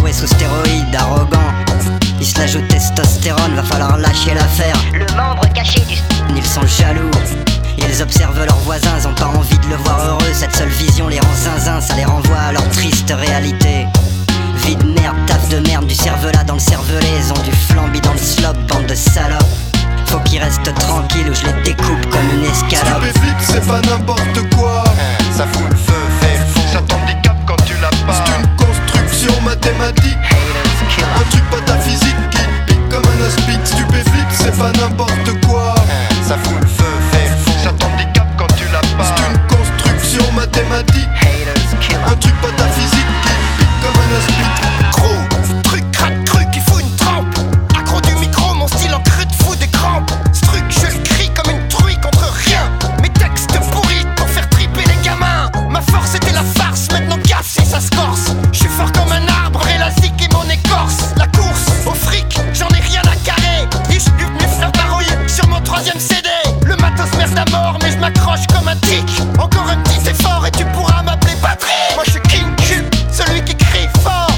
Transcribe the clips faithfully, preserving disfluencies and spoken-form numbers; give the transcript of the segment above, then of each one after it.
bourré sous stéroïdes, arrogant. Il se l'ajoute testostérone, va falloir lâcher l'affaire. Le membre caché du... Ils sont jaloux, ils observent leurs voisins, ils ont pas envie de le voir heureux. Cette seule vision les rend zinzin, ça les renvoie à leur triste réalité. Vie de merde, taf de merde, du cervelas dans le cervelet. Ils ont du flambi dans le slop, bande de salopes. Faut qu'ils restent tranquilles ou je les découpe comme une escalope. Stupéflip, c'est pas n'importe quoi. Ça fout le feu, fait le fou. Ça t'handicape quand tu l'as pas. C'est une construction mathématique, un truc pataphysique qui pique comme un aspide. Stupéflip, c'est pas n'importe quoi. Ça fout le feu, fait le fou. Ça t'handicape quand tu l'as pas. C'est une construction mathématique, un truc pataphysique qui pique comme un aspide. Gros, truc, crack, truc, il faut une trempe. Accro du micro, mon style en creux de fou des crampes. Ce truc, je le crie comme une truie contre rien. Mes textes pourris pour faire triper les gamins. Ma force était la farce, maintenant gaffe si ça se corse. Je suis fort comme un arbre et la zik est mon écorce. La course au fric, j'en ai rien à carrer. Et je suis venu faire barouiller sur mon troisième C D. Le matos merde à mort, mais je m'accroche comme un tic. Encore un petit effort et tu pourras m'appeler Patrick. Moi je suis King Cube, celui qui crie fort.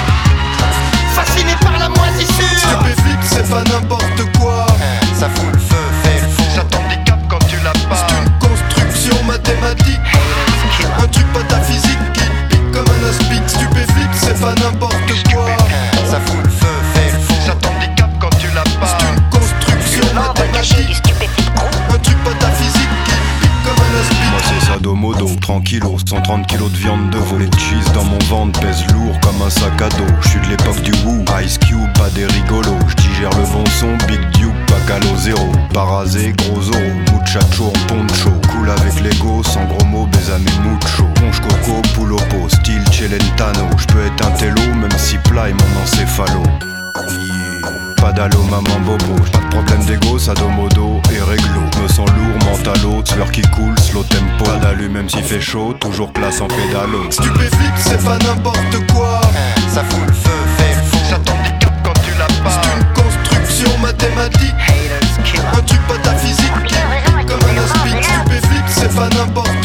Fasciné par la moisissure. Stupéflip, c'est pas n'importe quoi. Ça fout le feu, fait le fou. Ça t'handicape quand tu l'as pas. C'est une construction mathématique, un truc pataphysique qui pique comme un aspide. Stupéflip, c'est pas n'importe quoi. Ça fout le feu, fait le fou. Ça t'handicape quand tu l'as pas. C'est une construction Le membre caché du mathématique, stupéflip gros. un truc pataphysique qui pique comme un aspide. Moi c'est Sadomodo, tranquillos, cent trente kilos de viande de veau. Les cheese dans mon ventre pèsent lourd comme un sac à dos. J'suis de l'époque du Woo, Ice Cube, pas des rigolos. J'digère le bon son, Big Duke, pas calo zéro. Parasé, gros oro, muchacho en poncho. Cool avec l'ego, sans gros mots, besame mucho. Ponche coco, poulopo, style Celentano. J'peux être un télo, même si plat est mon encéphalo. Yeah. Pas d'allô, maman bobo, pas de problème d'ego, sadomodo et réglo. Me sens lourd, mentalo, sueur qui coule, slow tempo. Pas d'allu même s'il fait chaud, toujours place en pédalo. Stupéflip, c'est pas n'importe quoi. Ça fout le feu, fait le fou. Ça t'handicape quand tu l'as pas. C'est une construction mathématique, un truc pataphysique qui pique comme un aspide. Stupéflip, c'est pas n'importe